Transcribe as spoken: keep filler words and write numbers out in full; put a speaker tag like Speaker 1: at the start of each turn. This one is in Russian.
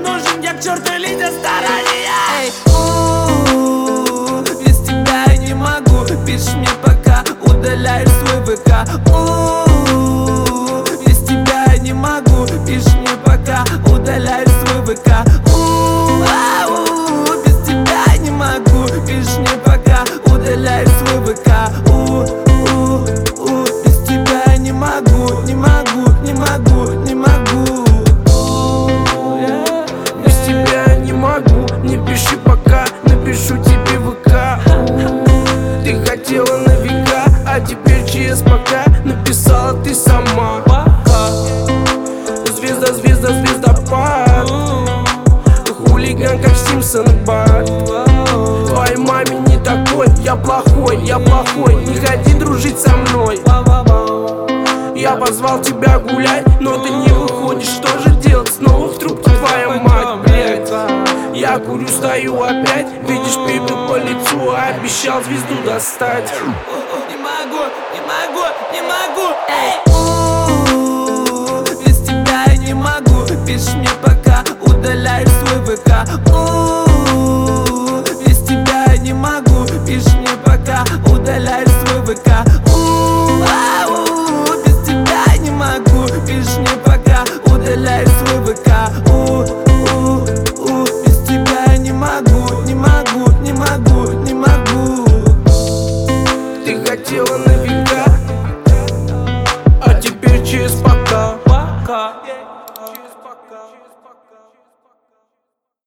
Speaker 1: нужен, я к черту лидер старания.
Speaker 2: Эй, у-у-у, без тебя я не могу. Пишешь мне пока, удаляешь свой ВК. У-у-у, без тебя я не могу. Пишешь мне пока, удаляешь свой ВК. У-у-у, без тебя я не могу. Пишешь мне пока, удаляешь свой ВК. У-у-у, без тебя я не могу, не могу, не могу, не могу.
Speaker 1: Без тебя я не могу, не пиши пока, напишу тебе ВК. Ты хотела на века, а теперь через пока написала ты сама. Звезда, звезда, звездопад, хулиган как Симпсон и Барт. Твоей маме не такой, я плохой, я плохой, не ходи дружить со мной. Я позвал тебя гулять, но ты не выходишь, что же делать? Снова в трубке твоя мать, блядь. Я курю, стою опять, видишь пепел по лицу, а обещал звезду достать.
Speaker 2: Не могу, не могу, не могу. Эй, у-у-у, без тебя я не могу. Пишешь мне пока, удаляешь свой ВК. У-у-у,